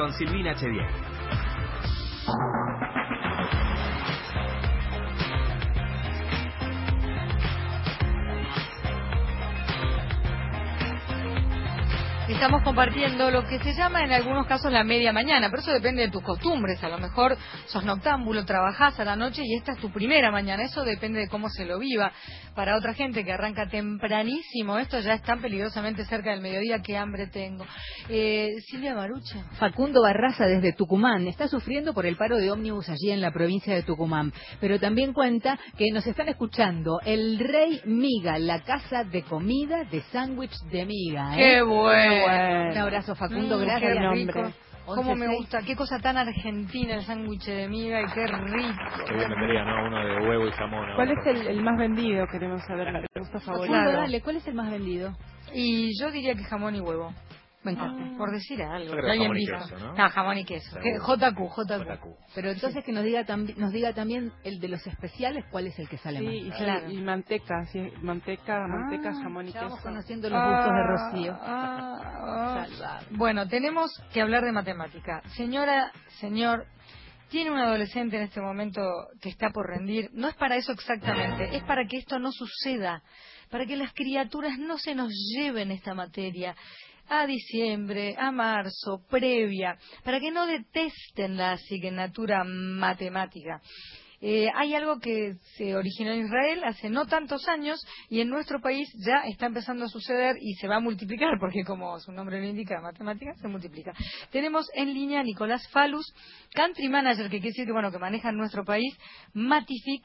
con Silvina Chediel. Estamos compartiendo lo que se llama en algunos casos la media mañana, pero eso depende de tus costumbres. A lo mejor sos noctámbulo, trabajás a la noche y esta es tu primera mañana. Eso depende de cómo se lo viva. Para otra gente que arranca tempranísimo, esto ya es tan peligrosamente cerca del mediodía, qué hambre tengo. Silvia Marucha. Facundo Barraza desde Tucumán está sufriendo por el paro de ómnibus allí en la provincia de Tucumán, pero también cuenta que nos están escuchando el Rey Miga, la casa de comida de sándwich de miga. ¡Qué bueno! Un abrazo, Facundo, gracias. Qué rico. 11-6. Cómo me gusta, qué cosa tan argentina el sándwich de miga y qué rico. Qué bien vendría, ¿no? Uno de huevo y jamón. ¿Cuál es el más vendido? Queremos saber la gusto favorito. Facundo, dale, ¿cuál es el más vendido? Y yo diría que jamón y huevo. Me encanta. Por decir algo. Yo creo jamón y queso, ¿no? No, jamón y queso. JQ. Pero entonces que nos diga también el de los especiales, ¿cuál es el que sale más? Sí, claro. Y manteca, sí, manteca, jamón y queso. Estamos conociendo los gustos de Rocío. Bueno, tenemos que hablar de matemática. Señora, señor, tiene un adolescente en este momento que está por rendir. No es para eso exactamente, es para que esto no suceda, para que las criaturas no se nos lleven esta materia a diciembre, a marzo, previa, para que no detesten la asignatura matemática. Hay algo que se originó en Israel hace no tantos años y en nuestro país ya está empezando a suceder y se va a multiplicar, porque como su nombre lo indica, matemática, se multiplica. Tenemos en línea a Nicolás Falus, Country Manager, que quiere decir que, bueno, que maneja en nuestro país, Matific,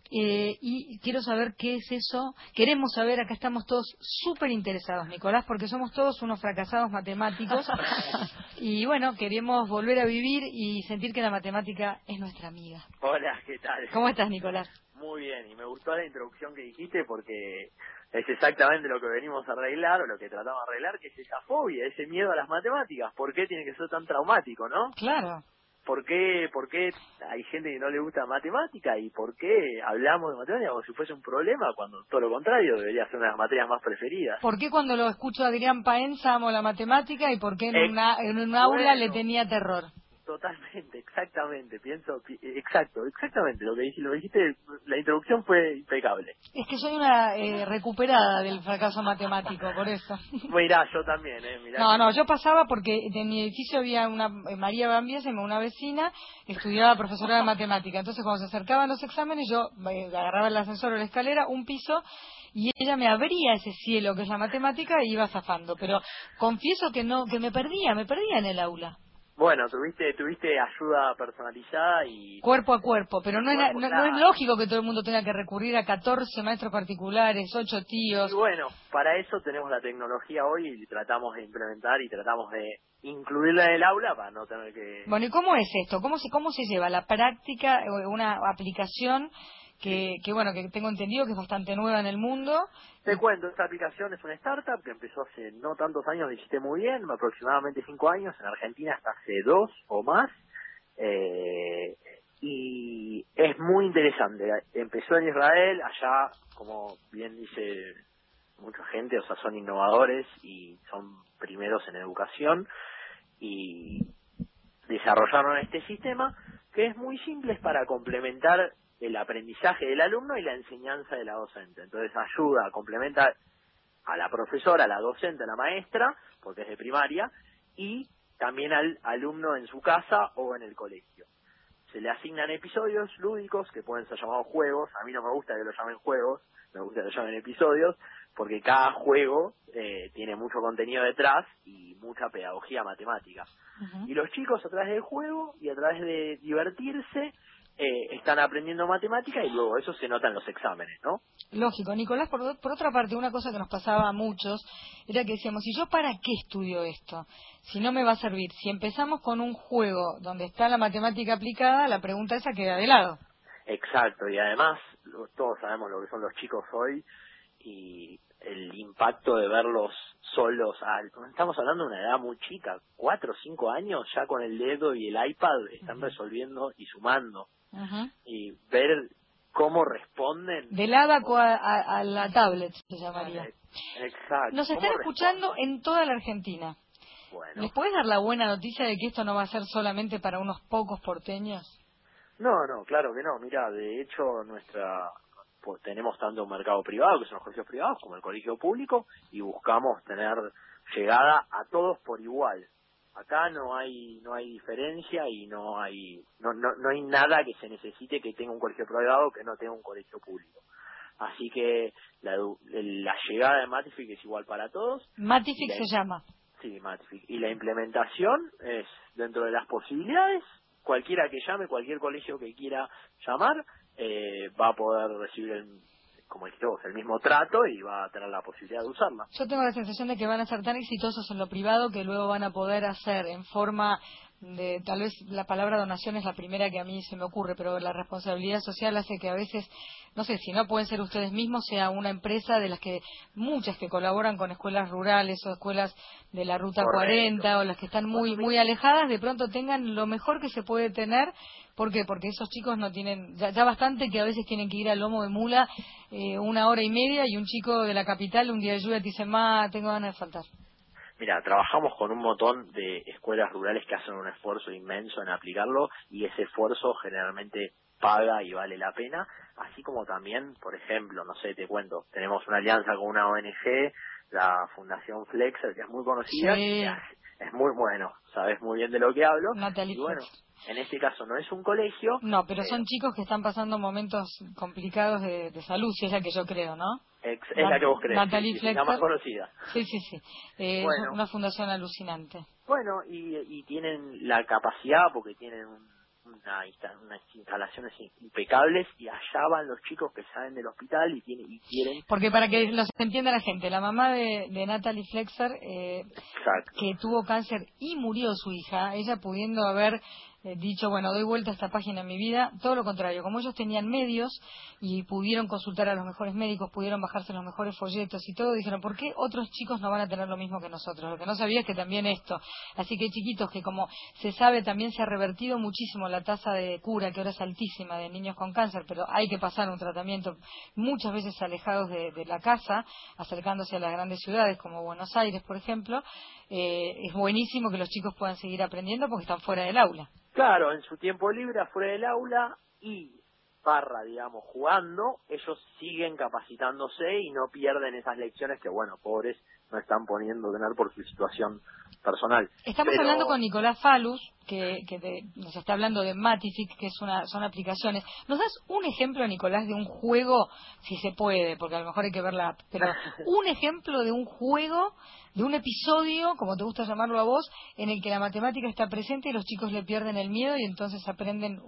y quiero saber qué es eso. Queremos saber, acá estamos todos súper interesados, Nicolás, porque somos todos unos fracasados matemáticos y bueno, queremos volver a vivir y sentir que la matemática es nuestra amiga. Hola, ¿qué tal? ¿Cómo estás, Nicolás? Muy bien, y me gustó la introducción que dijiste porque es exactamente lo que venimos a arreglar, o lo que tratamos de arreglar, que es esa fobia, ese miedo a las matemáticas. ¿Por qué tiene que ser tan traumático, no? Claro. ¿Por qué hay gente que no le gusta matemática y por qué hablamos de matemática como si fuese un problema cuando todo lo contrario debería ser una de las materias más preferidas? ¿Por qué cuando lo escucho a Adrián Paenza amo la matemática y por qué en un aula le tenía terror? Totalmente, exactamente, exactamente, lo dijiste, la introducción fue impecable. Es que soy una recuperada del fracaso matemático, por eso. Mirá, yo también, mirá. No, yo pasaba porque en mi edificio había una María Bambiesema, una vecina, que estudiaba profesora de matemática, entonces cuando se acercaban los exámenes yo agarraba el ascensor o la escalera, un piso, y ella me abría ese cielo que es la matemática y iba zafando, pero confieso que me perdía en el aula. Bueno, tuviste ayuda personalizada y... Cuerpo a cuerpo, pero no es lógico que todo el mundo tenga que recurrir a 14 maestros particulares, 8 tíos. Y bueno, para eso tenemos la tecnología hoy y tratamos de implementar y tratamos de incluirla en el aula para no tener que... Bueno, ¿y cómo es esto? ¿Cómo se lleva la práctica, una aplicación que bueno, que tengo entendido que es bastante nueva en el mundo? Te cuento, esta aplicación es una startup que empezó hace no tantos años, dijiste muy bien, aproximadamente 5 años, en Argentina hasta hace 2 o más, y es muy interesante. Empezó en Israel, allá, como bien dice mucha gente, o sea, son innovadores y son primeros en educación, y desarrollaron este sistema que es muy simple, es para complementar el aprendizaje del alumno y la enseñanza de la docente. Entonces ayuda, complementa a la profesora, a la docente, a la maestra, porque es de primaria, y también al alumno en su casa o en el colegio. Se le asignan episodios lúdicos que pueden ser llamados juegos. A mí no me gusta que lo llamen juegos, me gusta que lo llamen episodios, porque cada juego tiene mucho contenido detrás y mucha pedagogía matemática. Y los chicos, a través del juego y a través de divertirse, están aprendiendo matemática y luego eso se nota en los exámenes, ¿no? Lógico. Nicolás, por otra parte, una cosa que nos pasaba a muchos era que decíamos, ¿y yo para qué estudio esto? Si no me va a servir. Si empezamos con un juego donde está la matemática aplicada, la pregunta esa queda de lado. Exacto, y además todos sabemos lo que son los chicos hoy y el impacto de verlos solos. Estamos hablando de una edad muy chica, 4 o 5 años, ya con el dedo y el iPad están resolviendo y sumando. Y ver cómo responden. Del abaco a la tablet se llamaría. Exacto. Nos están escuchando en toda la Argentina. Bueno. ¿Les puedes dar la buena noticia de que esto no va a ser solamente para unos pocos porteños? No, claro que no. Mira, de hecho, pues, tenemos tanto un mercado privado, que son los colegios privados, como el colegio público, y buscamos tener llegada a todos por igual. Acá no hay diferencia y no hay nada que se necesite que tenga un colegio privado que no tenga un colegio público. Así que la llegada de Matific es igual para todos. Matific se llama. Sí, Matific. Y la implementación es dentro de las posibilidades. Cualquiera que llame, cualquier colegio que quiera llamar, va a poder recibir, como dijiste vos, el mismo trato y va a tener la posibilidad de usarla. Yo tengo la sensación de que van a ser tan exitosos en lo privado que luego van a poder hacer en forma de, tal vez la palabra donación es la primera que a mí se me ocurre, pero la responsabilidad social hace que a veces, no sé, si no pueden ser ustedes mismos, sea una empresa de las que, muchas que colaboran con escuelas rurales o escuelas de la Ruta Correcto. 40 o las que están muy alejadas, de pronto tengan lo mejor que se puede tener. ¿Por qué? Porque esos chicos no tienen, ya bastante que a veces tienen que ir al lomo de mula 1 hora y media y un chico de la capital un día de lluvia te dice, tengo ganas de faltar. Mira, trabajamos con un montón de escuelas rurales que hacen un esfuerzo inmenso en aplicarlo y ese esfuerzo generalmente paga y vale la pena, así como también, por ejemplo, no sé, te cuento, tenemos una alianza con una ONG, la Fundación Flexer, que es muy conocida, Sí. y es muy bueno, sabes muy bien de lo que hablo, Natalie y bueno, Flexer. en este caso no es un colegio. No, pero son chicos que están pasando momentos complicados de salud, si es la que yo creo, ¿no? Es la que vos crees, Natalie sí, Flexer. la más conocida. Sí. Es Bueno. una fundación alucinante. Bueno, y tienen la capacidad porque tienen unas instalaciones impecables y allá van los chicos que salen del hospital y quieren. Porque para que los entienda la gente, la mamá de Natalie Flexer, Exacto. que tuvo cáncer y murió su hija, ella pudiendo haber dicho, bueno, doy vuelta a esta página en mi vida, todo lo contrario, como ellos tenían medios y pudieron consultar a los mejores médicos, pudieron bajarse los mejores folletos y todo, dijeron, ¿por qué otros chicos no van a tener lo mismo que nosotros? Lo que no sabía es que también esto. Así que chiquitos, que como se sabe, también se ha revertido muchísimo la tasa de cura, que ahora es altísima, de niños con cáncer, pero hay que pasar un tratamiento muchas veces alejados de la casa, acercándose a las grandes ciudades como Buenos Aires, por ejemplo. Es buenísimo que los chicos puedan seguir aprendiendo porque están fuera del aula. Claro, en su tiempo libre, afuera del aula y digamos, jugando, ellos siguen capacitándose y no pierden esas lecciones que, bueno, pobres no están poniendo tener por su situación personal. Estamos hablando con Nicolás Falus, que nos está hablando de Matific, que son aplicaciones. ¿Nos das un ejemplo, Nicolás, de un juego, si se puede, porque a lo mejor hay que ver la app, pero un ejemplo de un juego, de un episodio, como te gusta llamarlo a vos, en el que la matemática está presente y los chicos le pierden el miedo y entonces aprenden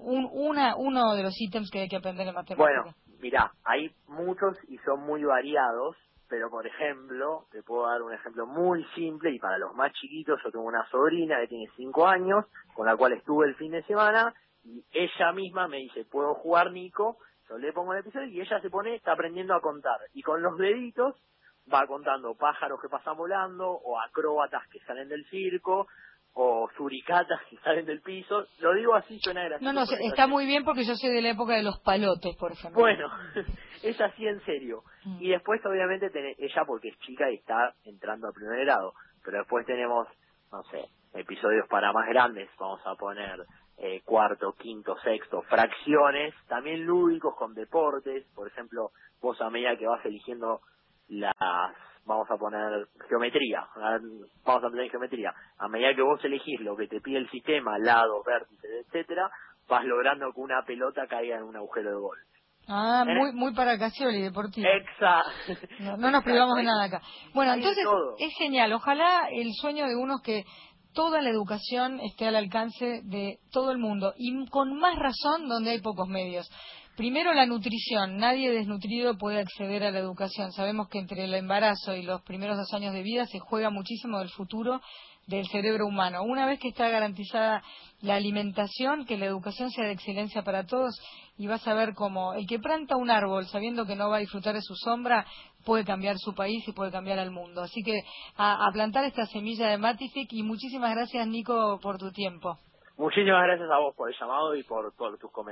uno de los ítems que hay que aprender en matemática? Bueno, mirá, hay muchos y son muy variados, pero por ejemplo, te puedo dar un ejemplo muy simple y para los más chiquitos, yo tengo una sobrina que tiene 5 años, con la cual estuve el fin de semana, y ella misma me dice, ¿puedo jugar, Nico? Yo le pongo el episodio y ella está aprendiendo a contar, y con los deditos va contando pájaros que pasan volando, o acróbatas que salen del circo, o suricatas que salen del piso. Lo digo así, suena gracioso. No, está muy bien porque yo soy de la época de los palotes, por ejemplo. Bueno, es así en serio. Y después, obviamente, ella porque es chica y está entrando a primer grado. Pero después tenemos, no sé, episodios para más grandes. Vamos a poner cuarto, quinto, sexto, fracciones. También lúdicos con deportes. Por ejemplo, vos a medida que vas eligiendo vamos a poner geometría, vamos a aprender geometría. A medida que vos elegís lo que te pide el sistema, lados, vértices, etcétera, vas logrando que una pelota caiga en un agujero de gol. Muy para Casioli, deportivo. Exacto. No nos privamos de nada acá. Bueno, entonces todo. es genial. Ojalá el sueño de unos que toda la educación esté al alcance de todo el mundo y con más razón donde hay pocos medios. Primero, la nutrición. Nadie desnutrido puede acceder a la educación. Sabemos que entre el embarazo y los primeros 2 años de vida se juega muchísimo del futuro del cerebro humano. Una vez que está garantizada la alimentación, que la educación sea de excelencia para todos, y vas a ver cómo el que planta un árbol sabiendo que no va a disfrutar de su sombra puede cambiar su país y puede cambiar al mundo. Así que a plantar esta semilla de Matific, y muchísimas gracias, Nico, por tu tiempo. Muchísimas gracias a vos por el llamado y por tus comentarios.